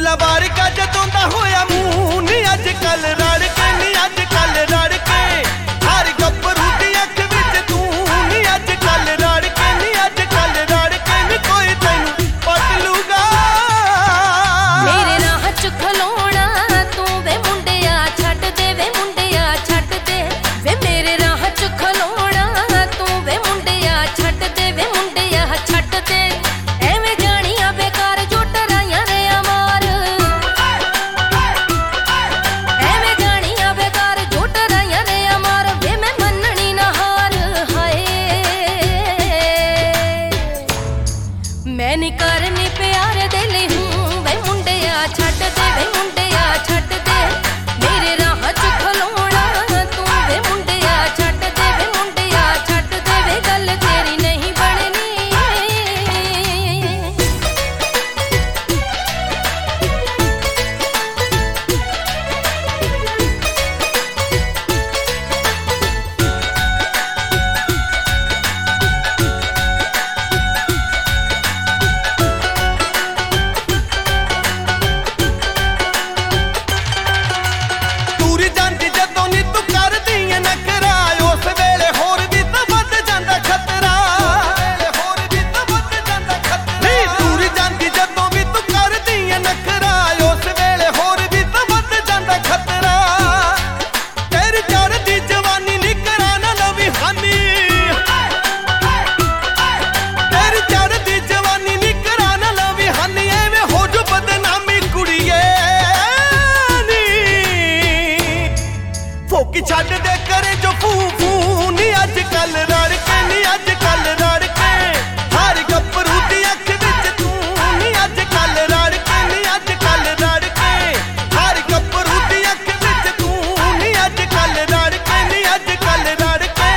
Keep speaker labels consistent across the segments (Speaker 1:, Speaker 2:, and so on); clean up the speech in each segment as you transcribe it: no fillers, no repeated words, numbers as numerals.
Speaker 1: लवारिका जदों दा होया मूंह नी अजकल रड़ के नी अजकल रड़ के हर गब्बरू दी अख विच तू नी अजकल रड़ के नी अजकल रड़ के नी कोई तैनू पटलूगा
Speaker 2: मेरे राह च खलोना तू वे मुंडिया छड्ड दे वे मुंडिया छड्ड दे वे मेरे राह च खलोना तू वे मुंडिया छड्ड दे वे मुंडिया छड्ड दे एवें जानिया बेकार जो टराइयां रे अमार एवें जानिया बेकार जो टराइयां रे अमार वे मैं मननी ना हार हाय मैं नी करनी प्यार दे ले हूं वे मुंडिया छड्ड दे वे मुंडिया छड्ड दे मेरे राह च खलोना तू वे मुंडिया छड्ड दे वे मुंडिया छड्ड दे वे गल तेरी नहीं बननी
Speaker 1: दूर जांदी जदों नी तू करदी ऐ नखरा उस वेले होर भी तां वध जांदा खतरा होर भी तां वध जांदा खतरा नहीं दूर जांदी जदों भी तू करदी ऐ नखरा उस वेले होर भी तां वध जांदा खतरा तेरी चढ़दी जवानी नी करा ना लवी हानी तेरी चढ़दी जवानी नी करा ना लवी हानी एवें हो जो बदनामी कुड़िए नी फोकी छड्ड दे करे जो फू फू नी अजकल रड़ के नी अजकल रड़ के हर गब्बरू दी अख विच तू नी अजकल रड़ के नी अजकल रड़ के हर गब्बरू दी अख विच तू नी अजकल रड़ के नी अजकल रड़ के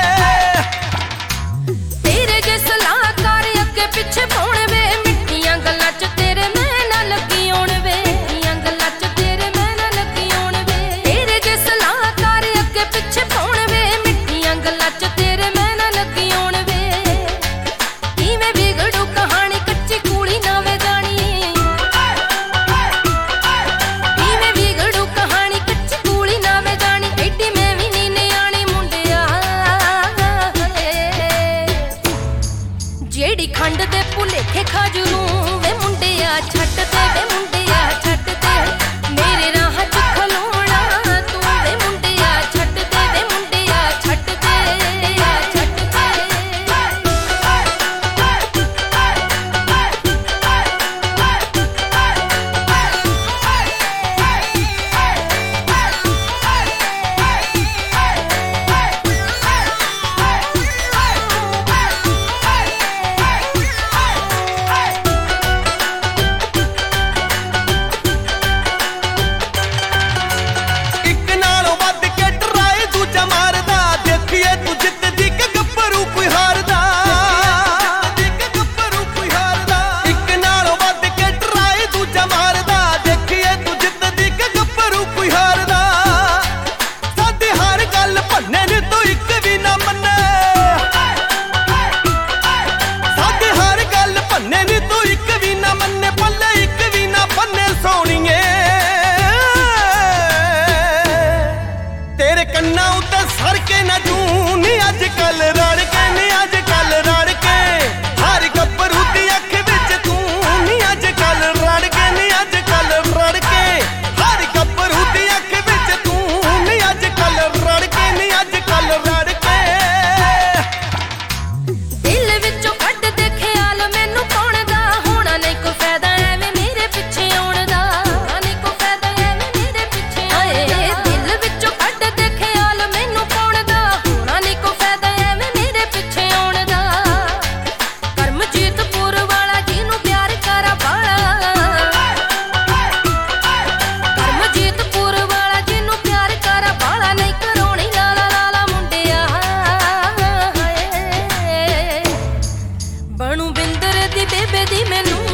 Speaker 2: तेरे जे सलाहकार अगे पिछे पाउण वे मिठियां गल्लां च तेरे मैं ना लगी आउण वे मिठियां गल्लां च तेरे मैं ना लगी आउण वे तेरे जे सलाहकार अगे पिछे पाउण वे मिठियां गल्लां च तेरे मैं ना लगी आउण वे किवें बिगड़ू कहानी कच्ची कूली ना वे गाणी किवें बिगड़ू कहानी कच्ची कूली ना वे गाणी एडी मैं भी नी नियाणी मुंडिया जेड़ी खंड दे भुलेखे खाजरू वे मुंडिया छड्ड दे वे मुंडिया छड्ड दे मेरे राह च खलोना तू वे मुंडिया छड्ड दे वे मुंडिया छड्ड दे छड्ड दे
Speaker 1: ਇੱਕ ਨਾਲੋਂ ਵੱਧ ਕੇ ਡਰਾਏ ਦੂਜਾ ਮਾਰਦਾ ਦੇਖੀਏ ਤੂੰ ਜਿੱਤਦੀ ਕਿ ਗੱਭਰੂ ਕੋਈ ਹਾਰਦਾ ਇੱਕ ਨਾਲੋਂ ਵੱਧ ਕੇ ਡਰਾਏ ਦੂਜਾ ਮਾਰਦਾ ਦੇਖੀਏ ਤੂੰ ਜਿੱਤਦੀ ਕਿ ਗੱਭਰੂ ਕੋਈ ਹਾਰਦਾ ਸਾਡੀ ਹਰ ਗੱਲ ਭੰਨੇ ਨੀ ਤੂੰ ਇੱਕ ਵੀ ਨਾ ਮੰਨੇ ਸਾਡੀ ਹਰ ਗੱਲ ਭੰਨੇ ਨੀ ਤੂੰ ਇੱਕ ਵੀ ਨਾ ਮੰਨੇ ਪੱਲੇ ਇੱਕ ਵੀ ਨਾ ਬੰਨੇ ਸੋਹਣੀਏ तेरे कन्ना उत्ते सर के ना जूं नी अजकल रड़ के नी अजकल रड़ के हर गब्बरू दी अख विच तू नी अजकल रड़ के नी अजकल रड़ के हर गब्बरू दी अख विच तू नी अजकल रड़ के नी अजकल रड़ के
Speaker 2: दिल विचों कढ दे ख्याल मैनू पाउण दा होना नहीं कोई फायदा एवें मेरे पिछे आउण दा नहीं कोई फायदा एवें मेरे पिछे आउण दा दिल विचों कढ दे ख्याल मैनू पाउण दा होना नहीं कोई फायदा एवें मेरे पिछे आउण दा करमजीतपुर वाला जिन्नू प्यार करा बाला करमजीतपुर वाला जिन्नू प्यार करा बाला नहीं करोनी लाला लाला मुंडिया बनू बिंदर दी बेबे दी मैनू